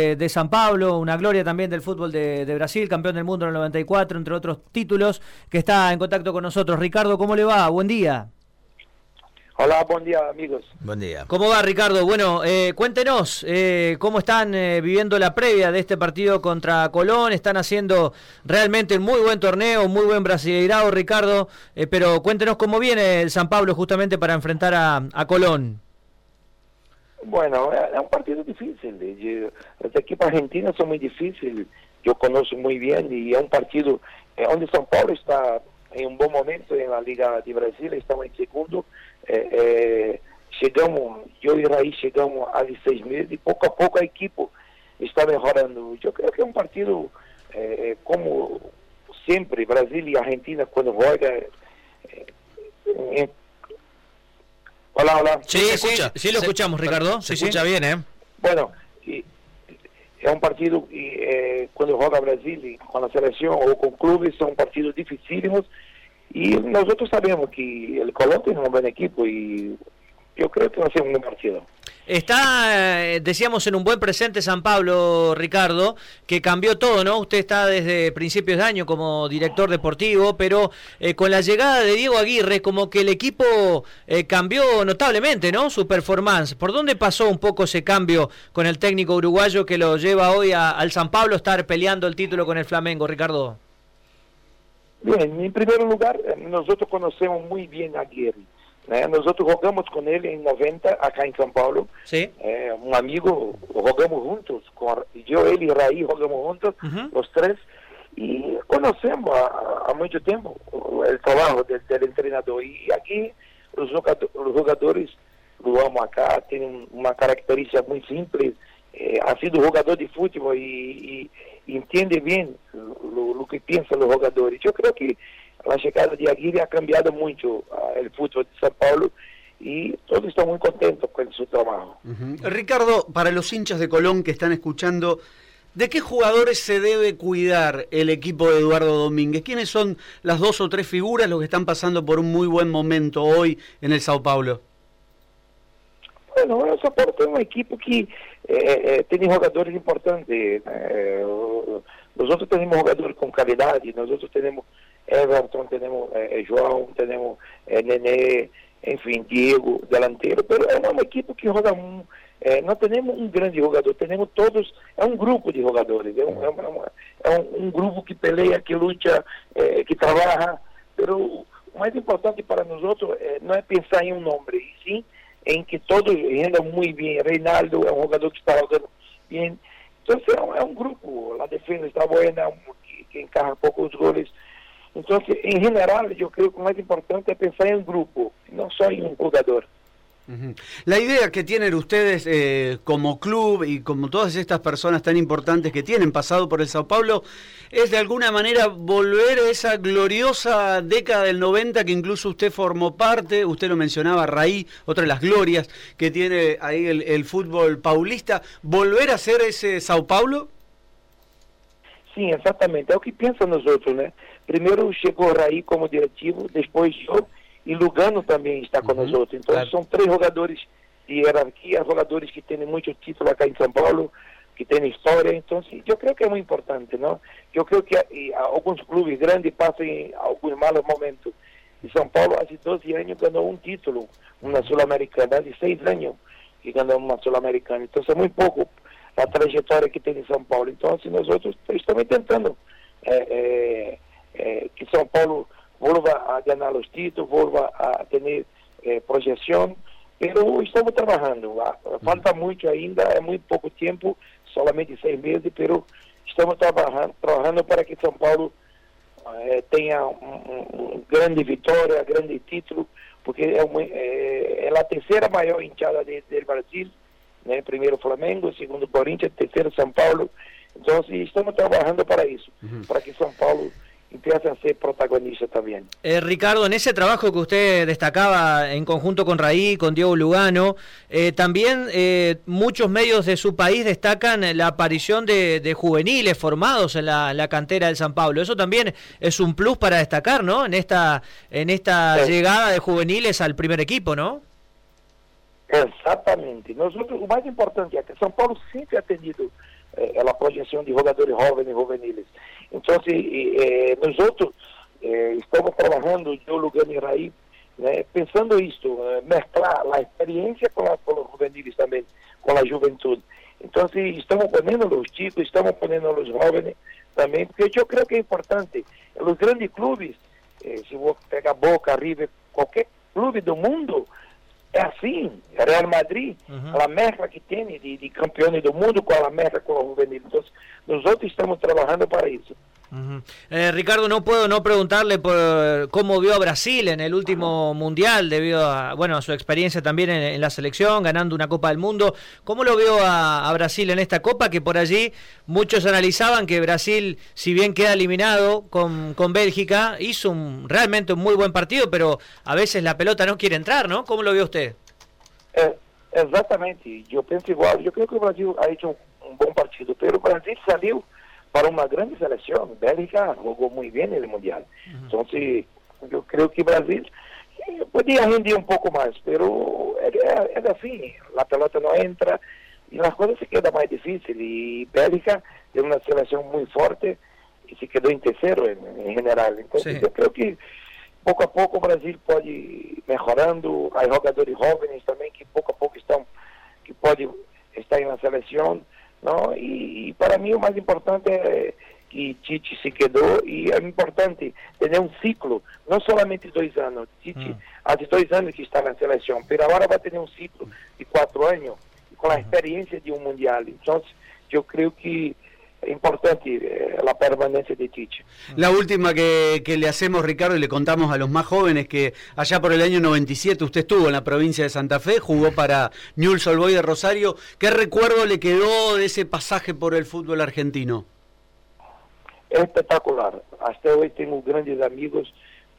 de San Pablo, una gloria también del fútbol de Brasil, campeón del mundo en el 94, entre otros títulos, que está en contacto con nosotros. Ricardo, ¿cómo le va? Buen día. Hola, buen día, amigos. Buen día. ¿Cómo va, Ricardo? Bueno, cuéntenos cómo están viviendo la previa de este partido contra Colón. Están haciendo realmente un muy buen torneo, un muy buen brasileirao, Ricardo, pero cuéntenos cómo viene el San Pablo justamente para enfrentar a Colón. Bueno, es un partido difícil. Las equipos argentinas son muy difíciles, yo conozco muy bien, y es un partido donde São Paulo está en un buen momento en la Liga de Brasil, estamos en segundo. Chegamos, yo y Raí chegamos a 16 meses y poco a poco el equipo está mejorando. Yo creo que es un partido como siempre, Brasil y Argentina cuando juegan. Hola. Sí, sí lo escuchamos, Ricardo. Se escucha bien, ¿eh? Bueno, es un partido cuando juega Brasil y con la selección o con clubes son partidos dificílimos. Y nosotros sabemos que el Colón tiene un buen equipo y yo creo que va a ser un buen partido. Está, decíamos, en un buen presente San Pablo, Ricardo, que cambió todo, ¿no? Usted está desde principios de año como director deportivo, pero con la llegada de Diego Aguirre, como que el equipo cambió notablemente, ¿no? Su performance. ¿Por dónde pasó un poco ese cambio con el técnico uruguayo que lo lleva hoy al San Pablo a estar peleando el título con el Flamengo, Ricardo? Bien, en primer lugar, nosotros conocemos muy bien a Aguirre. Nosotros jugamos con él en 90 acá en São Paulo. Sí. Un amigo, jugamos juntos, yo, él y Raí jugamos juntos, los tres, y conocemos a mucho tiempo el trabajo del entrenador. Y aquí los jugadores, lo vamos acá, tienen una característica muy simple. Ha sido jugador de fútbol y entiende bien lo que piensan los jugadores. Yo creo que la llegada de Aguirre ha cambiado mucho el fútbol de São Paulo y todos están muy contentos con su trabajo. Ricardo, para los hinchas de Colón que están escuchando, ¿de qué jugadores se debe cuidar el equipo de Eduardo Domínguez? ¿Quiénes son las 2 o 3 figuras los que están pasando por un muy buen momento hoy en el São Paulo? Bueno, el São Paulo tiene un equipo que tiene jugadores importantes. Nosotros tenemos jugadores con calidad, y nosotros tenemos Everton, tenemos João, tenemos Nené, en fin, Diego, delantero, pero es un equipo que juega, no tenemos un gran jugador, tenemos todos, es un grupo de jugadores, es un grupo que pelea, que lucha, que trabaja, pero lo más importante para nosotros no es pensar en un nombre, y sí en que todos rendan muy bien. Reinaldo es un jugador que está jugando bien, entonces es un grupo, la defensa está buena, que encaja pocos goles. Entonces, en general, yo creo que lo más importante es pensar en el grupo, no solo en un jugador. La idea que tienen ustedes como club y como todas estas personas tan importantes que tienen pasado por el São Paulo es de alguna manera volver a esa gloriosa década del 90 que incluso usted formó parte, usted lo mencionaba, Raí, otra de las glorias que tiene ahí el fútbol paulista, volver a ser ese São Paulo. Sí, exactamente, es lo que piensan nosotros, ¿no? Primero llegó Raí como directivo, después yo, y Lugano también está con nosotros. Entonces son 3 jugadores de jerarquía, jugadores que tienen muchos títulos acá en São Paulo, que tienen historia. Entonces yo creo que es muy importante, ¿no? Yo creo que algunos clubes grandes pasan algunos malos momentos. Y São Paulo hace 12 años ganó un título, una Sudamericana, hace 6 años que ganó una Sudamericana. Entonces es muy poco la trayectoria que tiene São Paulo. Entonces nosotros estamos intentando que São Paulo vuelva a ganar los títulos, vuelva a tener proyección, pero estamos trabajando. Falta mucho ainda, es muy poco tiempo, solamente 6 meses, pero estamos trabajando para que São Paulo tenga una grande victoria, grande título, porque es la tercera mayor hinchada del Brasil, ¿no? Primero Flamengo, segundo Corinthians, tercero São Paulo. Entonces estamos trabajando para eso, para que São Paulo empieza a ser protagonista también. Ricardo, en ese trabajo que usted destacaba en conjunto con Raí, con Diego Lugano, también muchos medios de su país destacan la aparición de juveniles formados en la cantera del São Paulo. Eso también es un plus para destacar, ¿no? En esta sí, llegada de juveniles al primer equipo, ¿no? Exactamente. Nosotros, lo más importante es que São Paulo siempre ha tenido selección de jugadores jóvenes, juveniles. Entonces, nosotros estamos trabajando, yo, Lugano y Raí, pensando esto, mezclar la experiencia con los juveniles también, con la juventud. Entonces, estamos poniendo a los chicos, estamos poniendo a los jóvenes también, porque yo creo que es importante. En los grandes clubes, si vos pegas Boca, River, cualquier clube do mundo, é assim. Real Madrid, a mezcla que tem de campeões do mundo com a mezcla com o juvenil. Então, nós estamos trabalhando para isso. Ricardo, no puedo no preguntarle por cómo vio a Brasil en el último mundial, debido a su experiencia también en la selección, ganando una Copa del Mundo. ¿Cómo lo vio a Brasil en esta Copa? Que por allí muchos analizaban que Brasil, si bien queda eliminado con Bélgica, hizo realmente un muy buen partido, pero a veces la pelota no quiere entrar, ¿no? ¿Cómo lo vio usted? Exatamente, eu penso igual. Eu creio que o Brasil ha hecho um bom partido, pero o Brasil saiu para uma grande seleção. Bélgica jogou muito bem no Mundial. Então, eu creio que o Brasil podia render um pouco mais, pero é assim, a pelota não entra e as coisas se quedam mais difíceis. E Bélgica é uma seleção muito forte e se quedou em terceiro em geral. Então, eu creio que pouco a pouco o Brasil pode ir melhorando. Há jogadores jovens também que pouco a pouco que podem estar na seleção, não? E para mim o mais importante é que Tite se quedou, e é importante ter um ciclo, não somente 2 anos. Tite há 2 anos que está na seleção, mas agora vai ter um ciclo de 4 anos com a experiência de um mundial. Então, eu creio que es importante la permanencia de Tite. La última que le hacemos, Ricardo, y le contamos a los más jóvenes que allá por el año 97 usted estuvo en la provincia de Santa Fe, jugó para Newell's Old Boys de Rosario. ¿Qué recuerdo le quedó de ese pasaje por el fútbol argentino? Espectacular. Hasta hoy tengo grandes amigos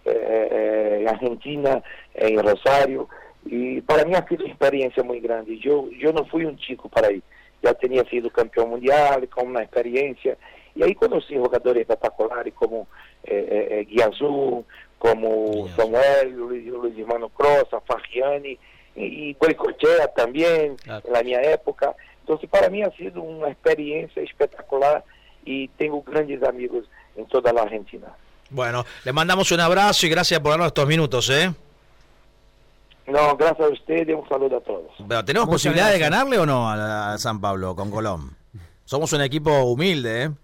en Argentina, en Rosario, y para mí ha sido una experiencia muy grande. Yo no fui un chico para ir. Já tinha sido campeão mundial, com uma experiência, e aí conheci jogadores espetaculares como Guiazú, como Samuel, Luiz Hermano Cross, Farriani, e Goicoechea também, na minha época. Então, para mim ha sido uma experiência espetacular e tenho grandes amigos em toda a Argentina. Bueno, le mandamos un abrazo y gracias por darnos estos minutos, ¿eh? No, gracias a ustedes, un saludo a todos. Pero, ¿tenemos posibilidad de ganarle o no a San Pablo con Colón? Somos un equipo humilde, ¿eh?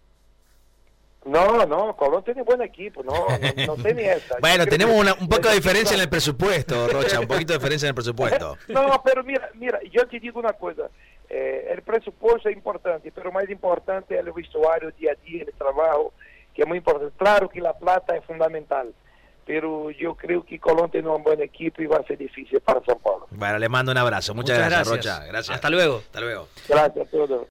No, Colón tiene buen equipo, no tiene esa. Bueno, tenemos un poco de diferencia en el presupuesto, Rocha, un poquito de diferencia en el presupuesto. No, pero mira, yo te digo una cosa, el presupuesto es importante, pero más importante es el vestuario, día a día, el trabajo, que es muy importante. Claro que la plata es fundamental, pero yo creo que Colón tiene un buen equipo y va a ser difícil para San Paulo. Bueno, le mando un abrazo. Muchas gracias, Rocha. Gracias. Hasta luego. Hasta luego. Gracias a todos.